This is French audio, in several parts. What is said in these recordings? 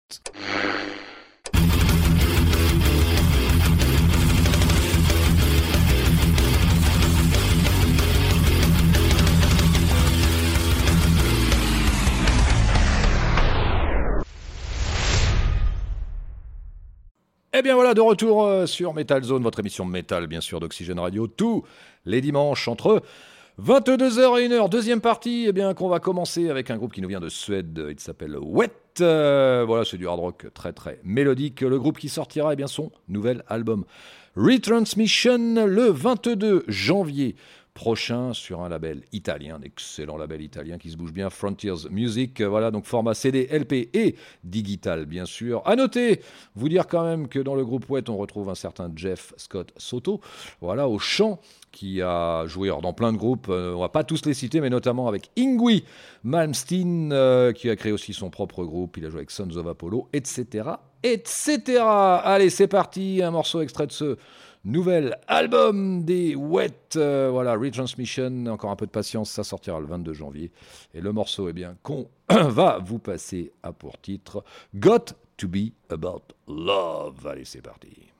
Et bien voilà, de retour sur Metal Zone, votre émission Metal, bien sûr, d'Oxygène Radio, tous les dimanches entre 22h et 1h. Deuxième partie, eh bien, qu'on va commencer avec un groupe qui nous vient de Suède, il s'appelle Wet. Voilà, c'est du hard rock très très mélodique. Le groupe qui sortira, eh bien, son nouvel album Retransmission le 22 janvier prochain sur un label italien, un excellent label italien qui se bouge bien, Frontiers Music. Voilà, donc format CD, LP et digital, bien sûr. À noter, vous dire quand même que dans le groupe Wet, on retrouve un certain Jeff Scott Soto, voilà, au chant, qui a joué dans plein de groupes, on va pas tous les citer, mais notamment avec Yngwie Malmsteen, qui a créé aussi son propre groupe, il a joué avec Sons of Apollo, etc., etc. Allez, c'est parti, un morceau extrait de ce nouvel album des Wet, voilà, Retransmission, encore un peu de patience, ça sortira le 22 janvier. Et le morceau, eh bien, qu'on va vous passer à pour titre Got to Be About Love. Allez, c'est parti.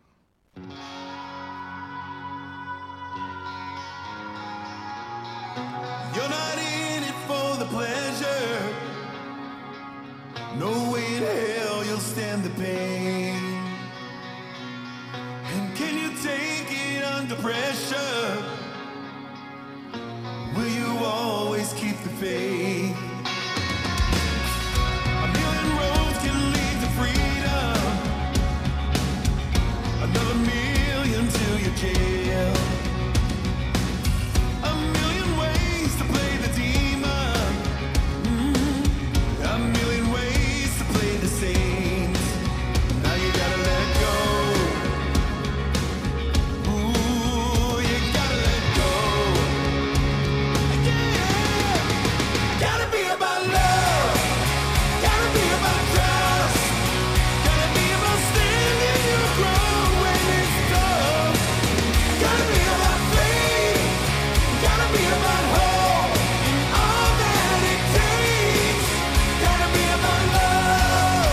You're not in it for the pleasure. No way in hell you'll stand the pain. And can you take it under pressure? Will you always keep the faith? A million roads can lead to freedom. Another million to your jail. A million ways to play the demon. A million ways to play the saint. Now you gotta let go. Ooh, you gotta let go. Yeah. Gotta be about love. Gotta be about trust. Gotta be about standing your ground when it's tough. Gotta be about faith. Gotta be about hope and all that it takes. Gotta be about love.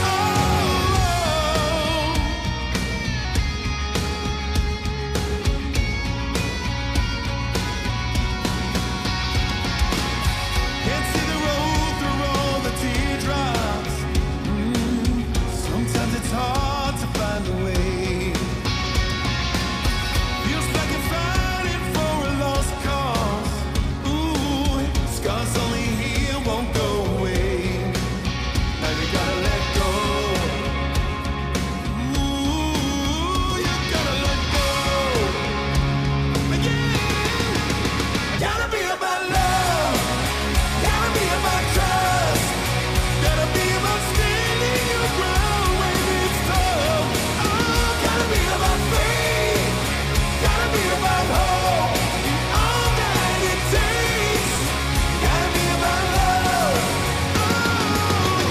Can't see the road through all the teardrops. Sometimes it's hard to find a way. Feels like you're fighting for a lost cause. Ooh, scars only heal, won't go away. Now you gotta let go. Ooh, you gotta let go. Yeah. Gotta be about love. Gotta be about trust. Gotta be about standing your ground when it's tough. Oh, gotta be about faith. Gotta be about hope and all that it takes. Gotta be about love. Oh,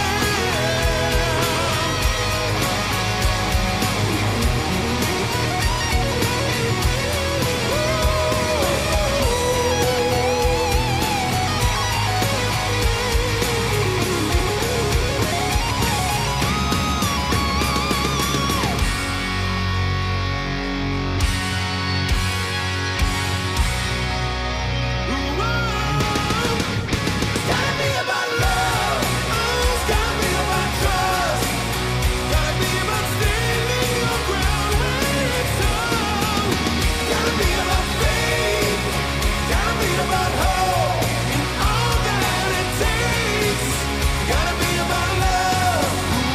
gotta be about love. Oh, it's gotta be about trust. Gotta be about standing your ground when it's tough. Gotta be about faith. Gotta be about hope and all that it takes. Gotta be about love.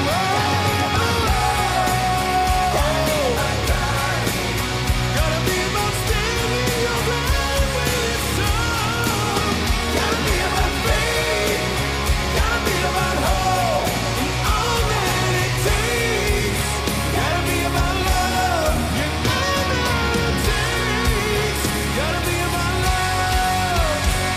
Gotta be about standing your ground when it's tough. Gotta be about faith. Gotta be about hope and all that it takes. Gotta be about love. Yeah, all that it takes. Gotta be about love.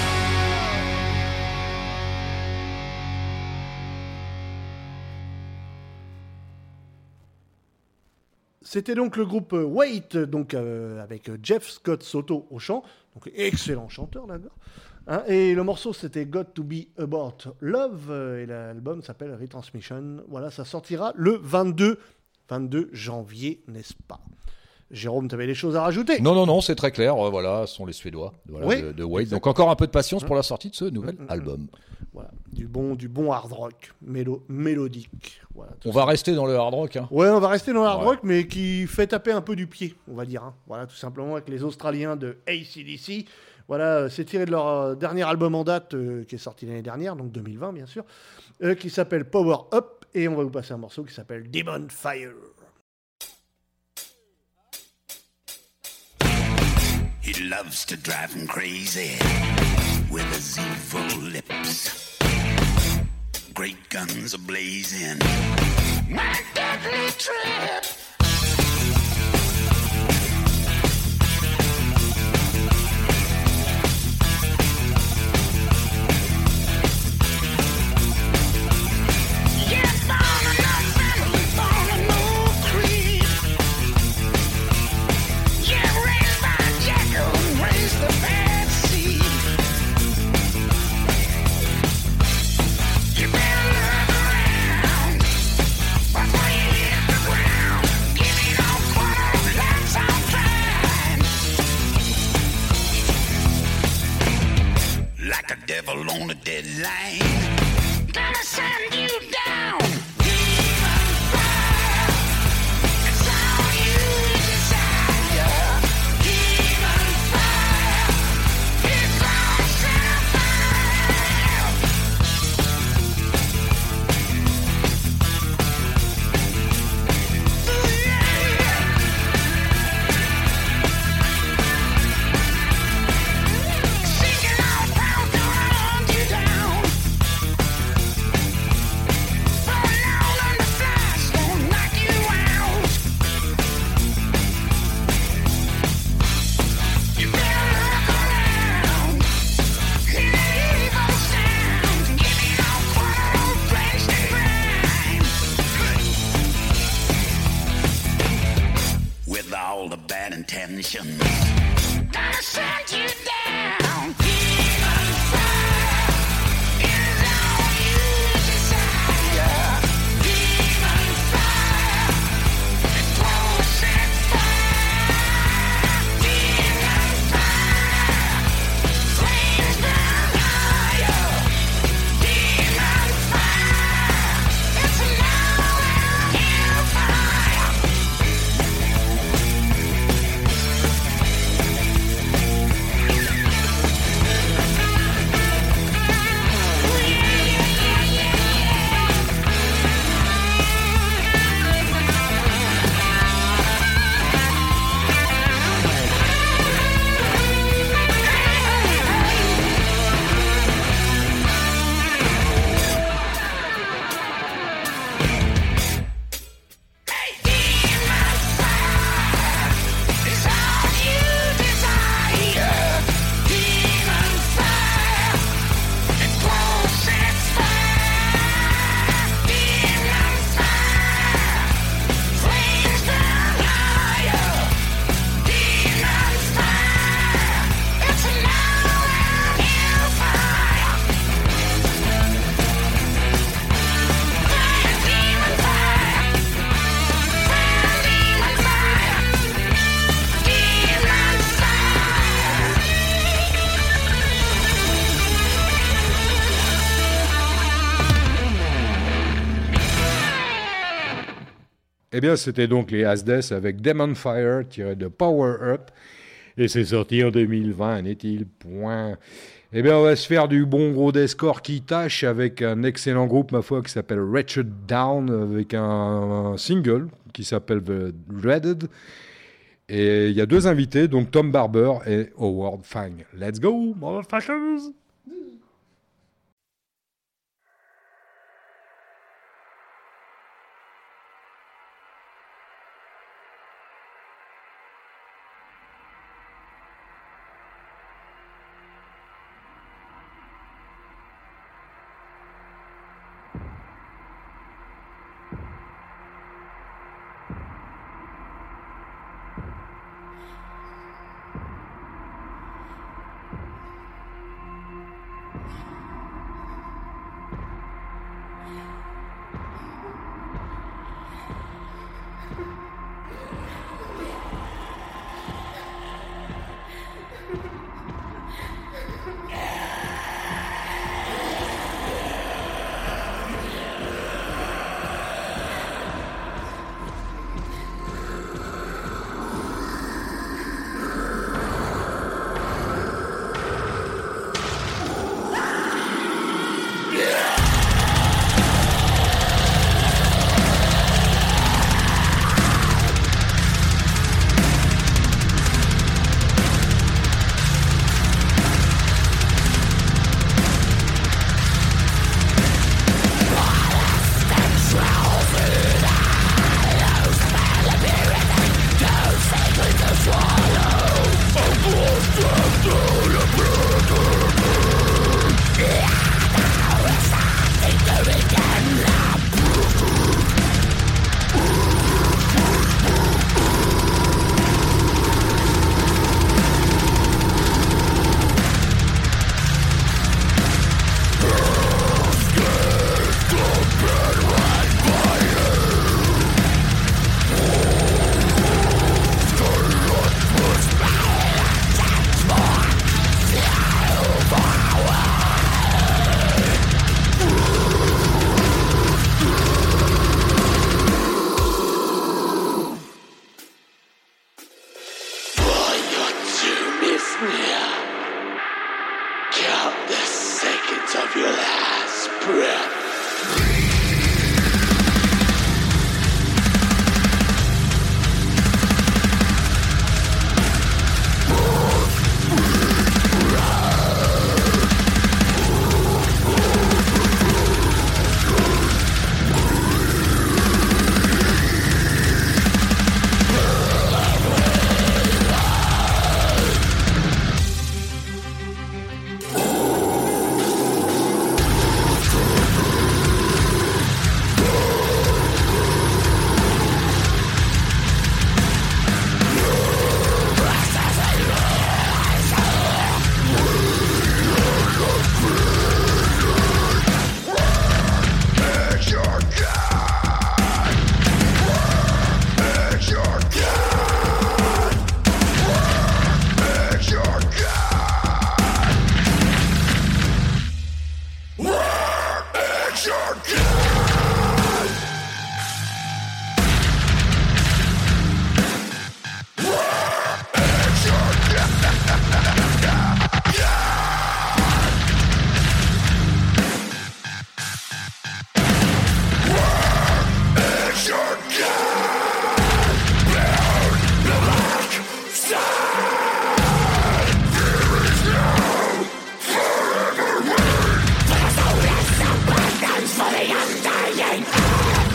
C'était donc le groupe Wait, donc avec Jeff Scott Soto au chant, donc excellent chanteur là-bas. Hein, et le morceau c'était Got to Be About Love et l'album s'appelle Retransmission. Voilà, ça sortira le 22 janvier, n'est-ce pas? Jérôme, tu avais des choses à rajouter? Non, c'est très clair. Voilà, ce sont les Suédois voilà, Oui, de Wade. exact. Donc encore un peu de patience pour la sortie de ce nouvel album. Voilà, du bon hard rock, mélodique. Voilà, tout On ça. va rester dans le hard rock. Hein. Ouais, on va rester dans le hard Ouais. rock, mais qui fait taper un peu du pied, on va dire. Hein. Voilà, tout simplement avec les Australiens de AC/DC. Voilà, c'est tiré de leur dernier album en date qui est sorti l'année dernière, donc 2020 bien sûr, qui s'appelle Power Up, et on va vous passer un morceau qui s'appelle Demon Fire. He loves to drive him crazy with his evil lips. Great guns are blazing. My deadly trip. Yeah, born in no family, born in no creed. Yeah, raised by a jackal and raised the bad seed. You better look around before you hit the ground. Give me no quarter, lights on time. Like a devil on a deadline. Gonna send you down. Demon fire. It's all you desire. Demon fire. It's all set fire. Sinking all power to run you down. Falling out on the flash won't knock you out. You better look around. Hear the evil sound. Give me no quarter of drenched in grime. With all the bad intentions, gonna send you down. Demon fire is all you desire. Demon fire, it will set fire. Demon fire, flames burn higher. Demon fire, it's now and hellfire. Eh bien, c'était donc les Asdes avec Demon Fire tiré de Power Up. Et c'est sorti en 2020, n'est-il point? Eh bien, on va se faire du bon gros deathcore qui tâche avec un excellent groupe, ma foi, qui s'appelle Wretched Down, avec un single qui s'appelle The Dreaded. Et il y a deux invités, donc Tom Barber et Howard Fang. Let's go, motherfuckers!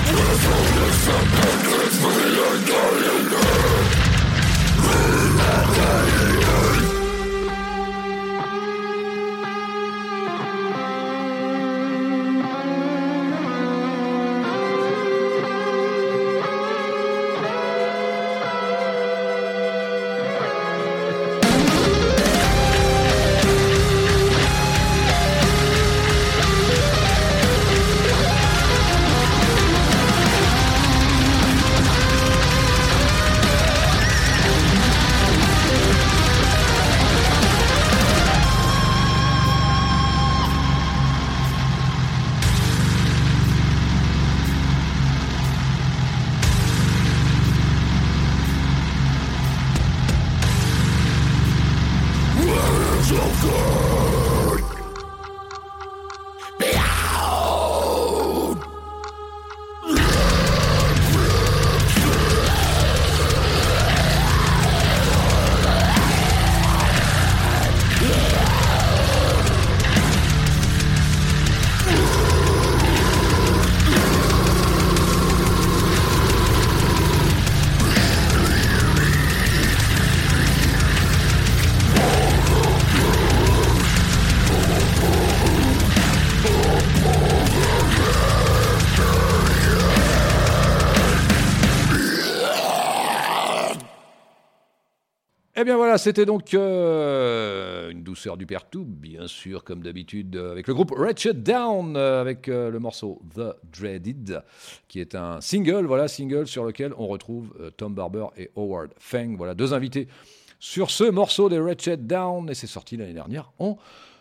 Eh bien voilà, c'était donc une douceur du Pertou, bien sûr, comme d'habitude, avec le groupe Wretched Down, avec le morceau The Dreaded, qui est un single, voilà, single sur lequel on retrouve Tom Barber et Howard Feng, voilà, deux invités sur ce morceau des Wretched Down, et c'est sorti l'année dernière en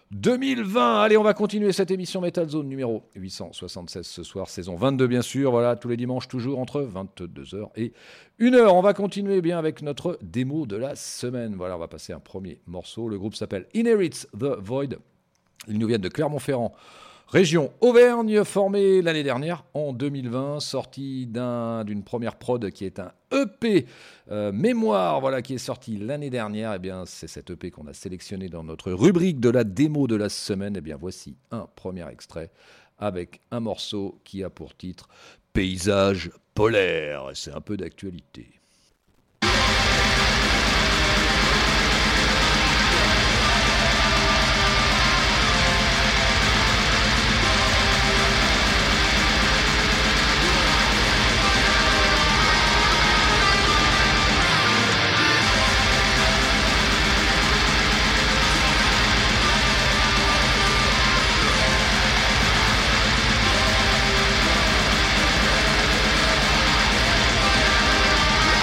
2020. Allez, on va continuer cette émission Metal Zone numéro 876 ce soir, saison 22 bien sûr, voilà, tous les dimanches toujours entre 22h et 1h. On va continuer bien avec notre démo de la semaine. Voilà, on va passer un premier morceau. Le groupe s'appelle Inherits the Void. Ils nous viennent de Clermont-Ferrand, région Auvergne, formé l'année dernière en 2020, sorti d'une première prod qui est un EP mémoire, voilà, qui est sorti l'année dernière. Eh bien, c'est cet EP qu'on a sélectionné dans notre rubrique de la démo de la semaine. Eh bien, voici un premier extrait avec un morceau qui a pour titre Paysage polaire. C'est un peu d'actualité. Paysage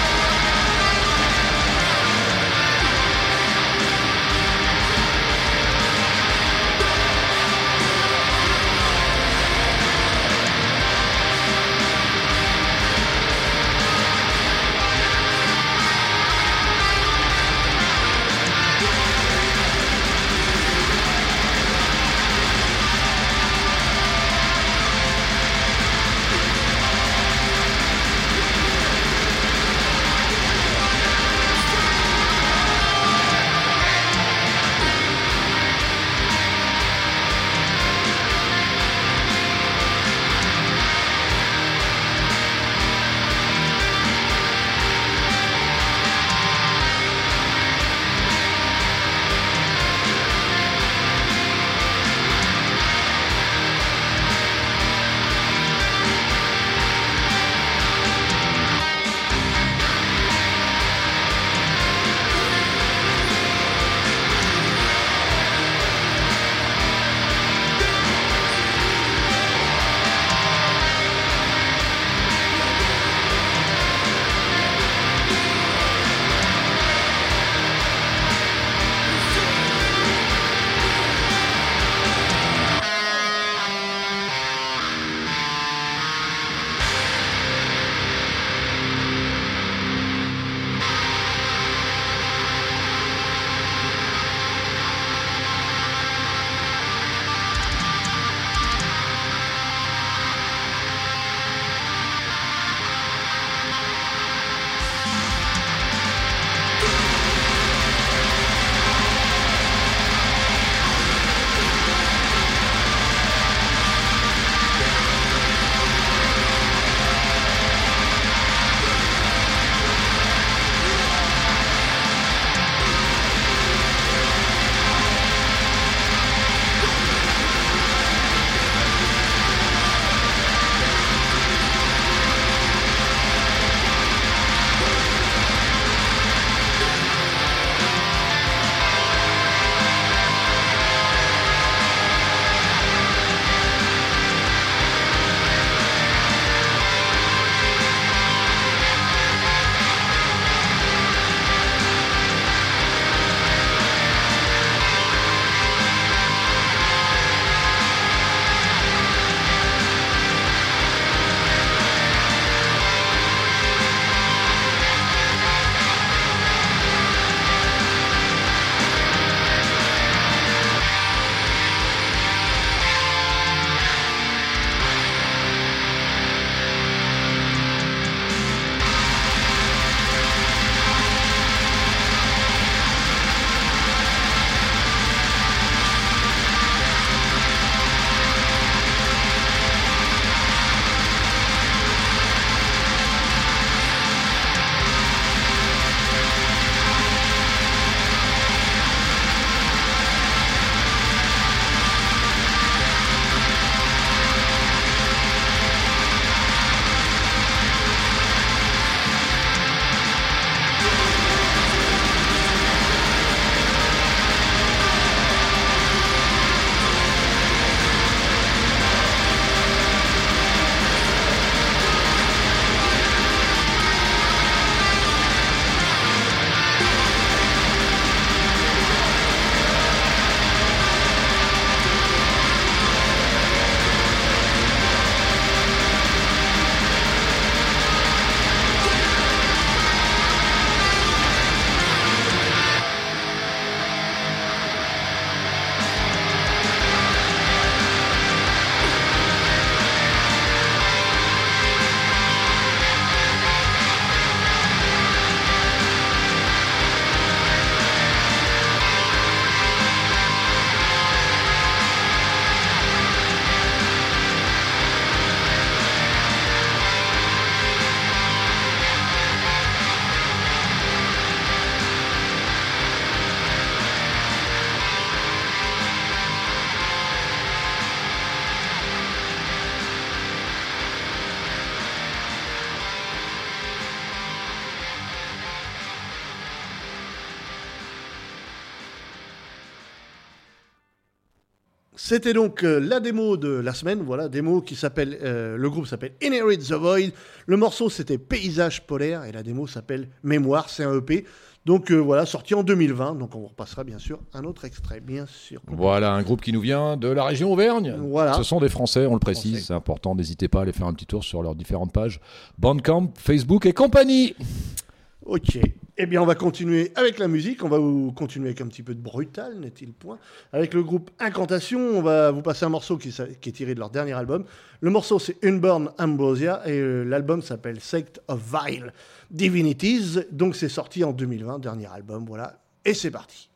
C'était donc la démo de la semaine, voilà, démo qui s'appelle, le groupe s'appelle Inherit the Void, le morceau c'était Paysage polaire et la démo s'appelle Mémoire, c'est un EP, donc voilà, sorti en 2020, donc on repassera bien sûr un autre extrait, bien sûr. Voilà, un groupe qui nous vient de la région Auvergne. Voilà. Ce sont des Français, on le précise, Français. c'est important, n'hésitez pas à aller faire un petit tour sur leurs différentes pages Bandcamp, Facebook et compagnie. Ok, eh bien on va continuer avec la musique, on va vous continuer avec un petit peu de brutal, n'est-il point. Avec le groupe Incantation, on va vous passer un morceau qui est tiré de leur dernier album. Le morceau c'est Unborn Ambrosia et l'album s'appelle Sect of Vile Divinities, donc c'est sorti en 2020, dernier album, voilà, et c'est parti.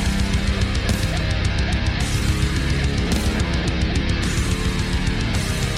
Unborn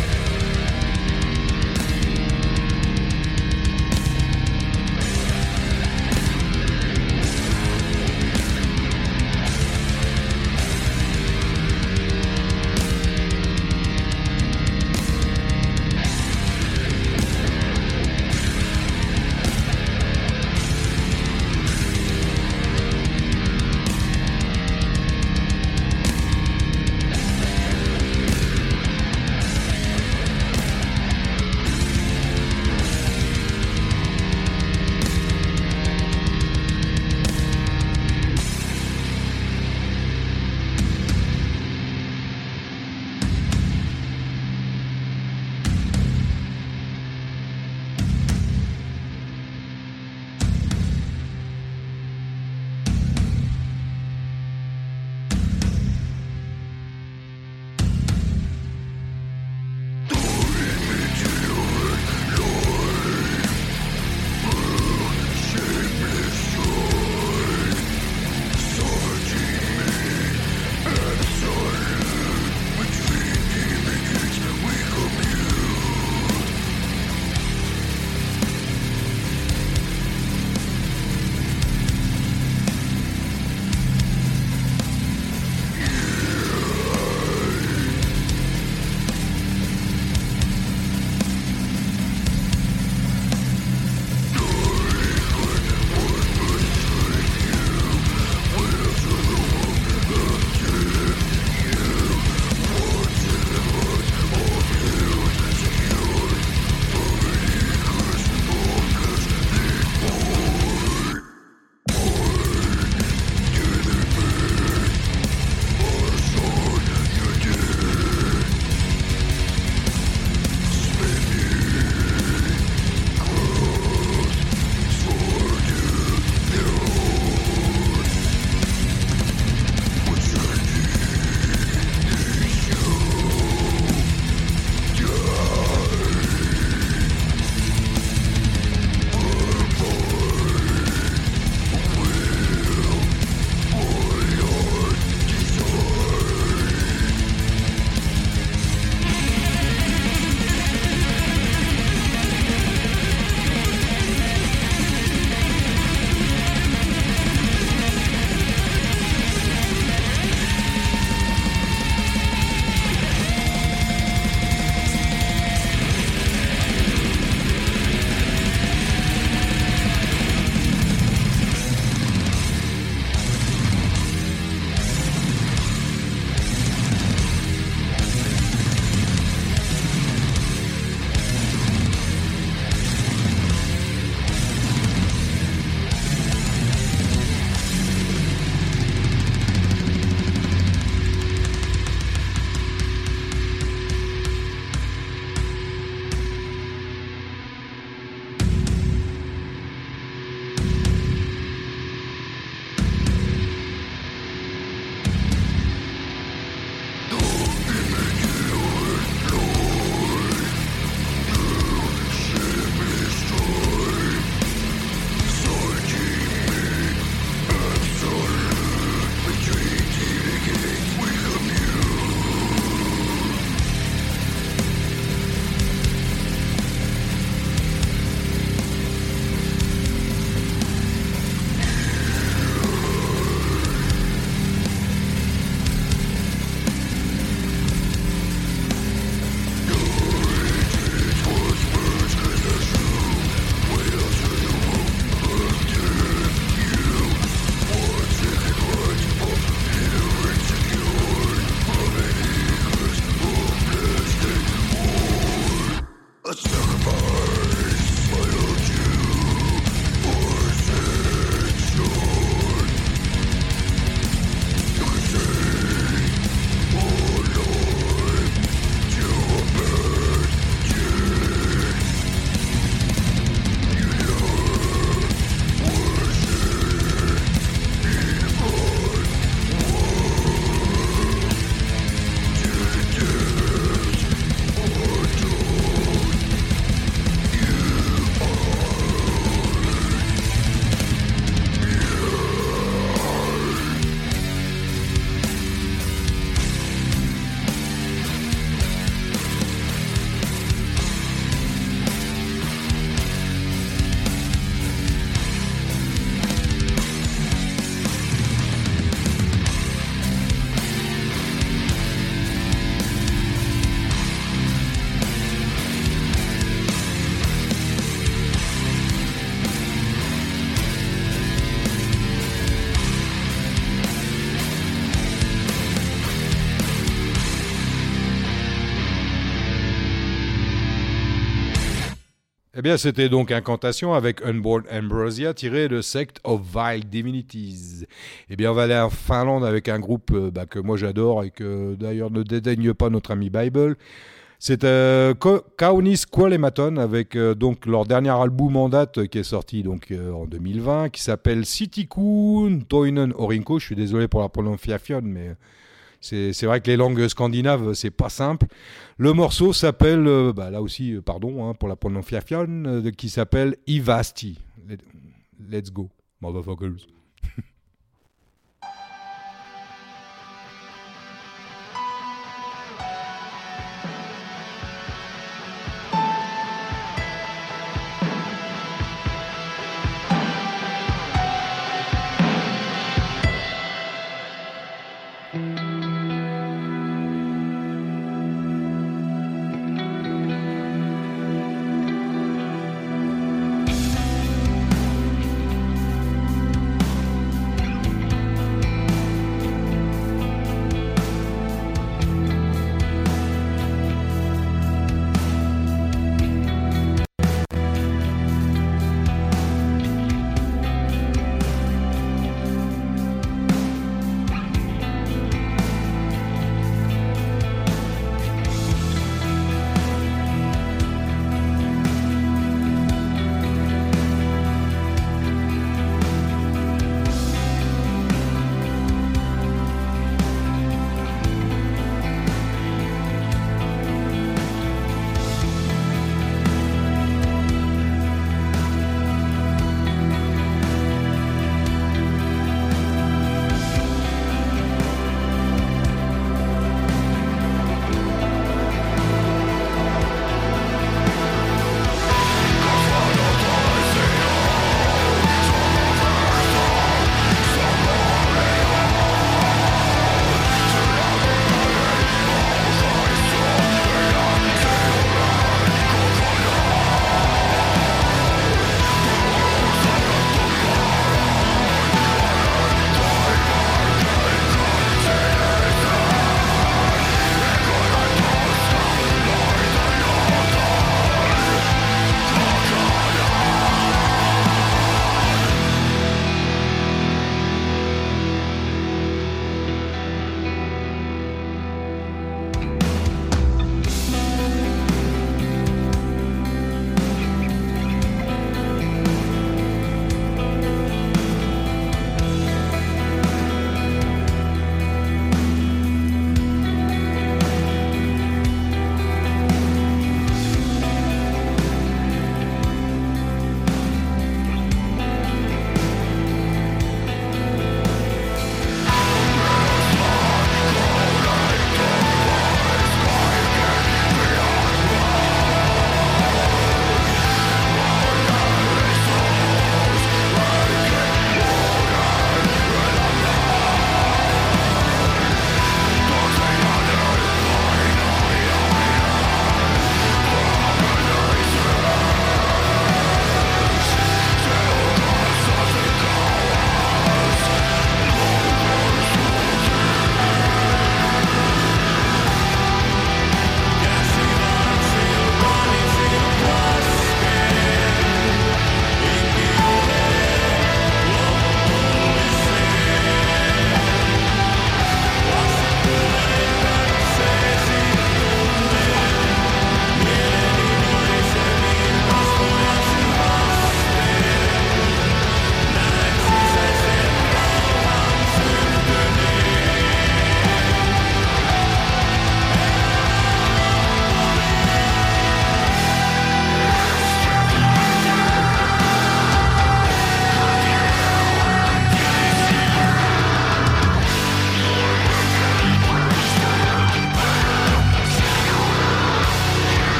bien, c'était donc Incantation avec Unborn Ambrosia tiré de Sect of Vile Divinities. Eh bien, on va aller en Finlande avec un groupe que moi j'adore et que d'ailleurs ne dédaigne pas notre ami Bible. C'est Kaunis Kuolematon avec donc leur dernier album en date qui est sorti donc en 2020 qui s'appelle Sitikun Toinen Orinko. Je suis désolé pour la prononciation, mais c'est vrai que les langues scandinaves c'est pas simple. Le morceau s'appelle là aussi pardon pour la prononciation qui s'appelle Ivasti. Let's go, motherfuckers.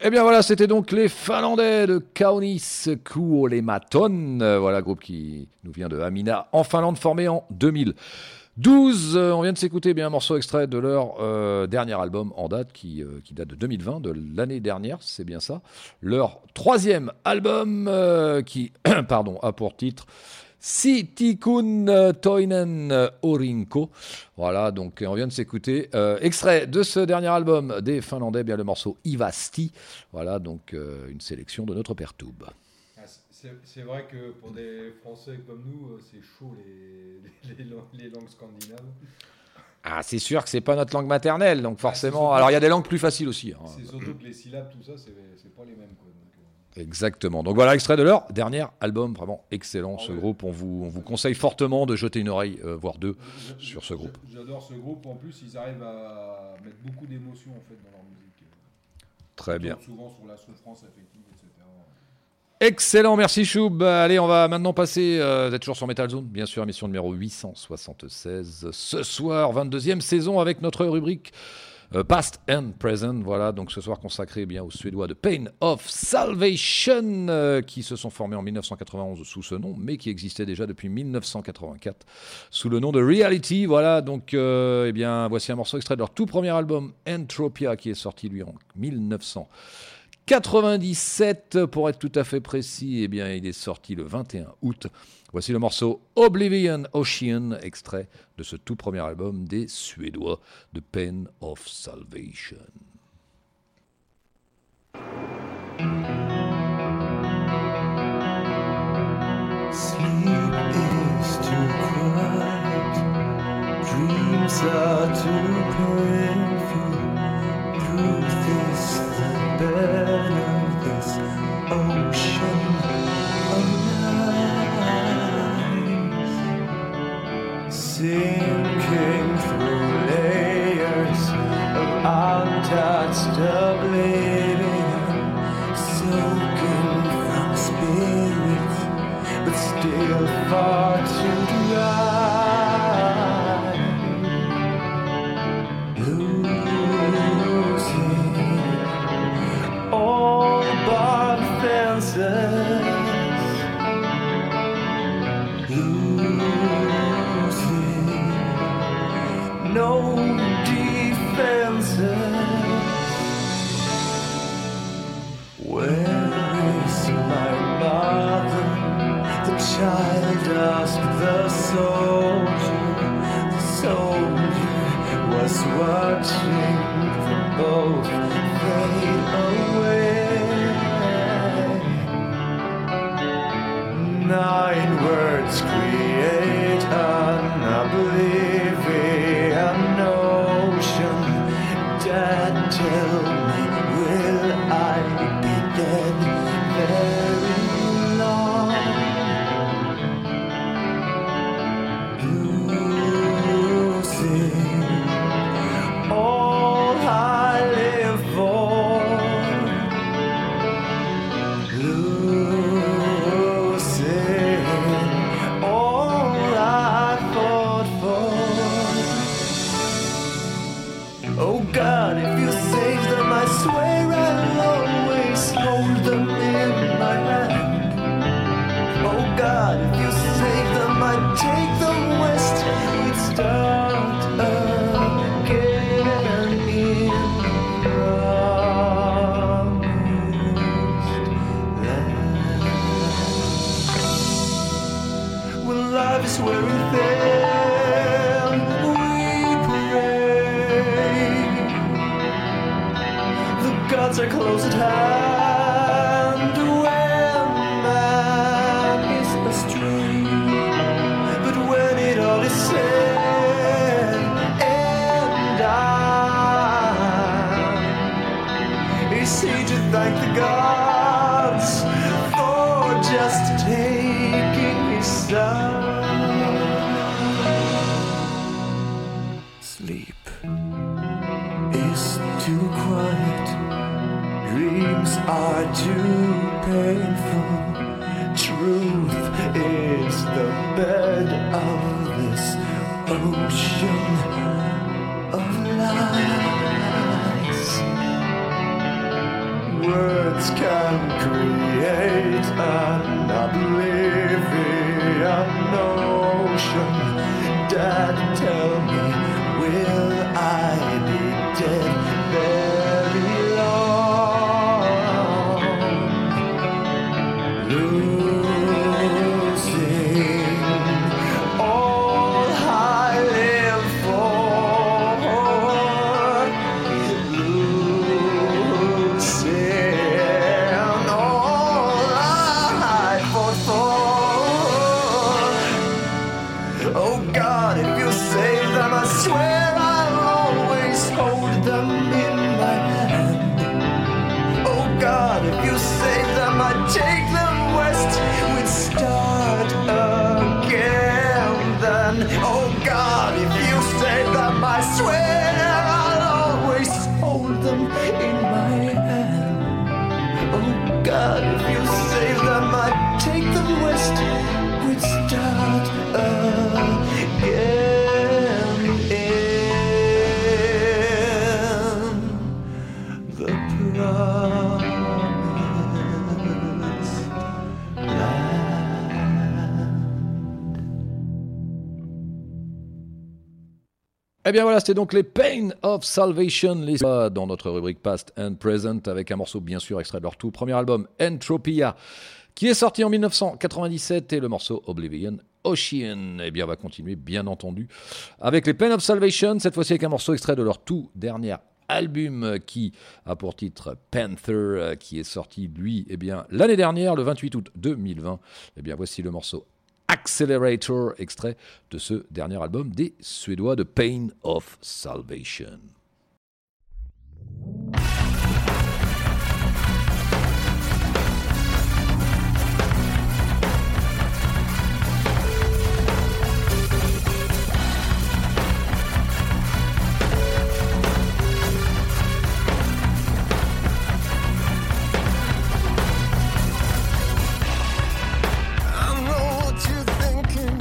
Eh bien voilà, c'était donc les Finlandais de Kaunis Kuolematon. Voilà, groupe qui nous vient de Hamina en Finlande, formé en 2012. On vient de s'écouter un morceau extrait de leur dernier album en date qui date de 2020, de l'année dernière, c'est bien ça. Leur troisième album qui a pour titre Sitikun Toinen Orinko. Voilà, donc on vient de s'écouter extrait de ce dernier album des Finlandais, bien le morceau Ivasti. Voilà, donc une sélection de notre père Toub. C'est vrai que pour des Français comme nous, c'est chaud les langues scandinaves. Ah, c'est sûr que c'est pas notre langue maternelle, donc forcément. surtout- Alors il y a des langues plus faciles aussi. Hein. C'est surtout que les syllabes, tout ça, c'est pas les mêmes. Quoi. Donc, Exactement. Donc voilà, extrait de leur dernier album, vraiment excellent ce groupe. On vous conseille fortement de jeter une oreille, voire deux, sur ce groupe. J'adore ce groupe. En plus, ils arrivent à mettre beaucoup d'émotions en fait dans leur musique. Très bien. Souvent sur la souffrance affective, etc. Excellent, merci Choub. Allez, on va maintenant passer, vous êtes toujours sur Metal Zone, bien sûr, émission numéro 876. Ce soir, 22e saison avec notre rubrique Past and Present. Voilà, donc ce soir consacré bien aux Suédois de Pain of Salvation qui se sont formés en 1991 sous ce nom, mais qui existaient déjà depuis 1984 sous le nom de Reality. Voilà, donc eh bien, voici un morceau extrait de leur tout premier album Entropia qui est sorti lui en 1997 pour être tout à fait précis. Eh bien, il est sorti le 21 août. Voici le morceau Oblivion Ocean, extrait de ce tout premier album des Suédois de Pain of Salvation. Sleep is too quiet, dreams are too painful. Truth is the bed of this ocean of lies, sinking through layers of untouched oblivion, soaking from spirit, but still far too dry. Losing all but fences, losing no defenses. Where is my mother? The child asked the soldier. The soldier was watching them both fade away. 9 words create an oblivion ocean. Dad, tell me, will I be dead very long? Losing all I live for, losing all I fought for. Oh God, if you save them, I swear I'll always hold them in my hand. Oh God, if you save them, I'd take them west. We'd start again in promised land. When life is wearing thin, we pray. The gods are close at hand when man is astray. But when it all is said and done, is he to thank the gods for just taking his son? Sleep is too quiet, dreams are too painful. Truth is the bed of this ocean of lies. words can create an oblivion ocean. Dad, tell me, will I be dead very long? Losing all I live for. Losing all I fought for. Oh God, if you save them, I swear I'll always hold them in my hand. Oh God, if you save them, I'd take them west. We'd start again then. Oh God, if you save them, I swear I'll always hold them in my hand. Oh God, if you save them, I'd take them west. We'd start again in the promised land. Eh bien voilà, c'était donc les Pain of Salvation, les dans notre rubrique Past and Present, avec un morceau bien sûr extrait de leur tout premier album Entropia, qui est sorti en 1997, et le morceau Oblivion Ocean. Eh bien on va continuer bien entendu avec les Pain of Salvation, cette fois-ci avec un morceau extrait de leur tout dernier album qui a pour titre Panther, qui est sorti lui l'année dernière, le 28 août 2020. Eh bien voici le morceau Accelerator, extrait de ce dernier album des Suédois de Pain of Salvation. I know what you're thinking.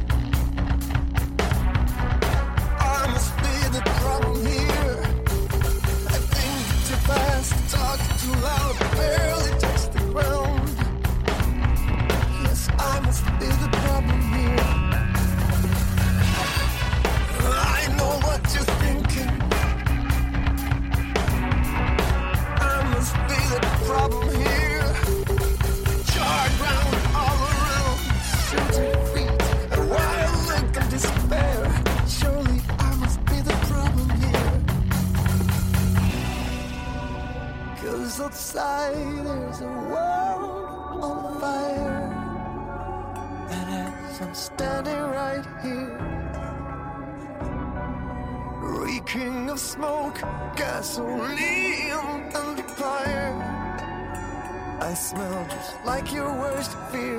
I must be the problem here. I think too fast, talk too loud, barely touch the ground. Yes, I must be the problem here. I know what you're thinking. I must be the problem here. Charred ground all around, shooting feet, a wild look of despair. Surely I must be the problem here. 'Cause outside there's a world on fire, and as I'm standing right here, reeking of smoke, gasoline, and fire, I smell just like your worst fear.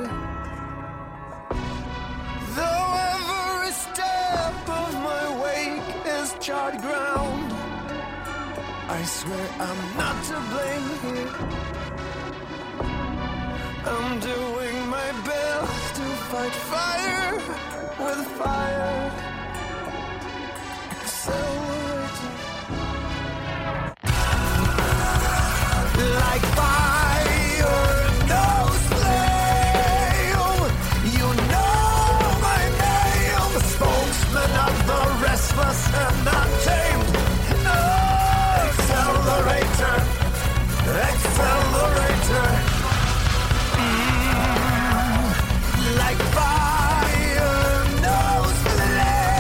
Though every step of my wake is charred ground, I swear I'm not to blame here. I'm doing my best to fight fire with fire. Accelerating like fire, no flame. You know my name, spokesman of the restless and untamed. Accelerator, accelerator. Like fire, no flame.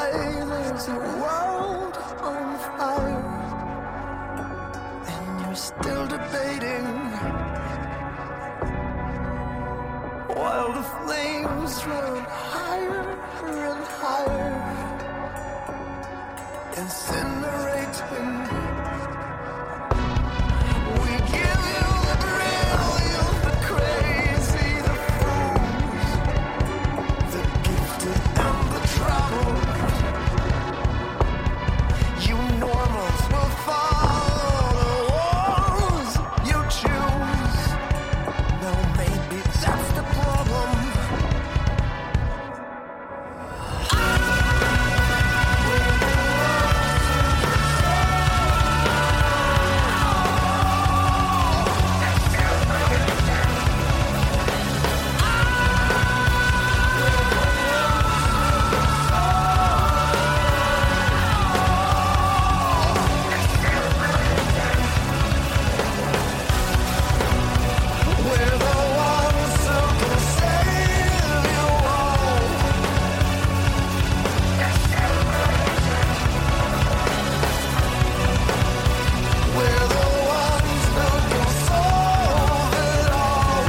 sky, there's a world on fire, and you're still debating while the flames run higher and higher, incinerating. We give you the brilliant, the crazy, the fools, the gifted and the troubled. You normals will follow the walls you choose. Now maybe that's the problem. We're the ones who can save you all. We're the ones who can solve it all.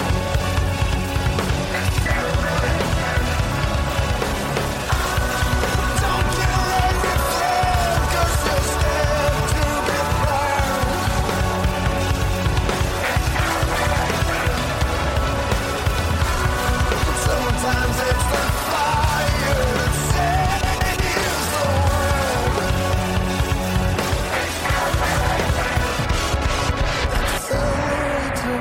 Don't kill everything, 'cause you're scared to be burned. Sometimes it's the fire that saves the world. Accelerator.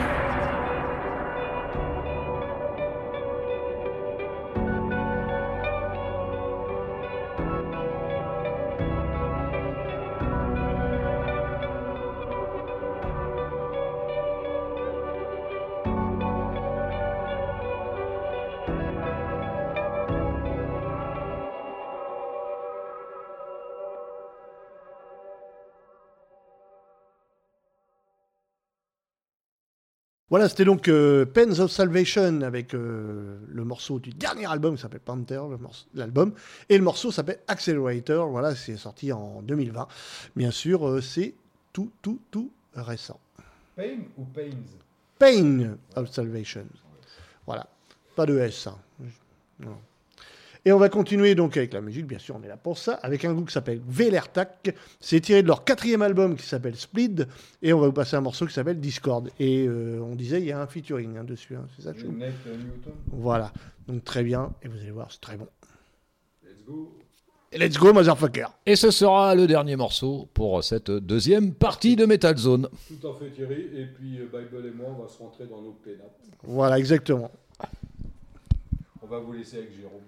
Voilà, c'était donc Pains of Salvation avec le morceau du dernier album qui s'appelle Panther, l'album, et le morceau s'appelle Accelerator. Voilà, c'est sorti en 2020. Bien sûr, c'est tout récent. Pain ou Pains? Pain of Salvation. Voilà, pas de S. Hein. Non. Et on va continuer donc avec la musique, bien sûr, on est là pour ça, avec un groupe qui s'appelle Velertak. C'est tiré de leur 4e album qui s'appelle Split, et on va vous passer un morceau qui s'appelle Discord. Et on disait, il y a un featuring dessus, hein, c'est ça, Chou ? Nate Newton. Voilà, donc très bien, et vous allez voir, c'est très bon. Let's go. Et let's go, motherfucker. Et ce sera le dernier morceau pour cette deuxième partie de Metal Zone. Tout à fait Thierry, et puis Bible et moi on va se rentrer dans nos pénates. Voilà, exactement. On va vous laisser avec Jérôme.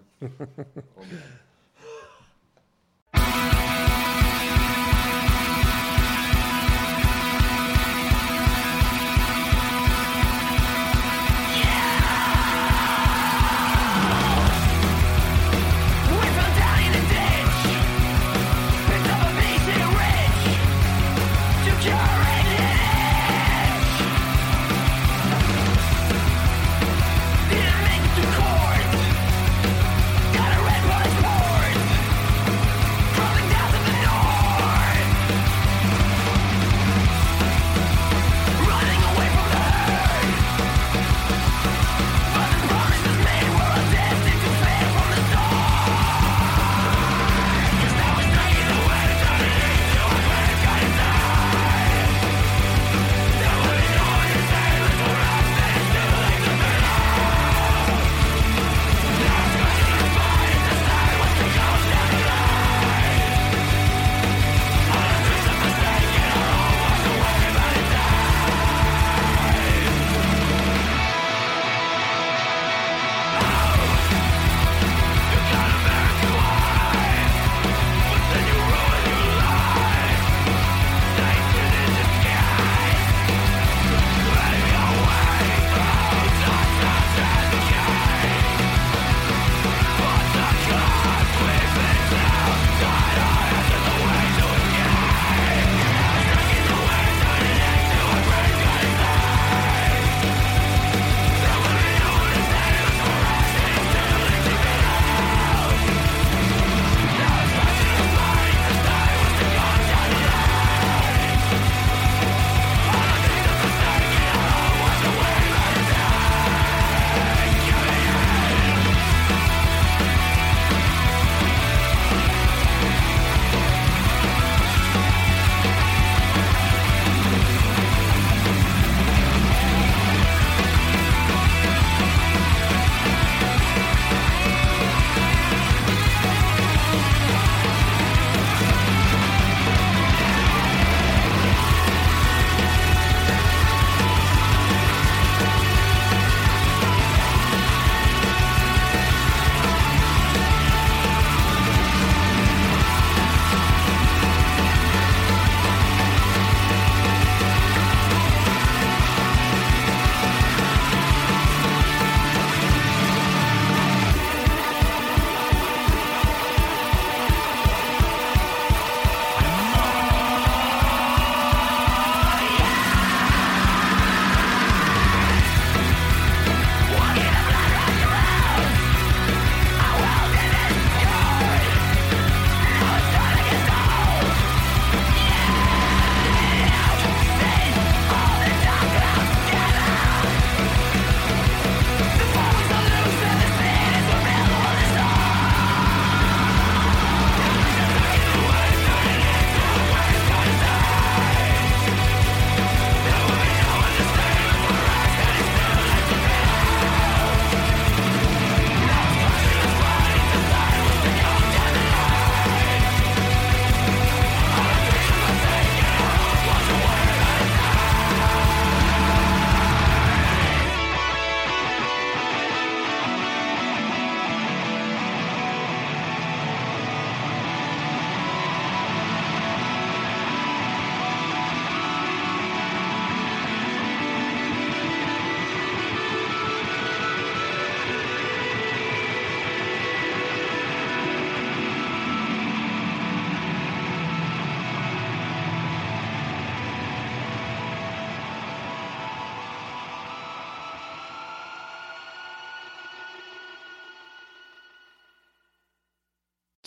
Got a red rose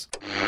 suite.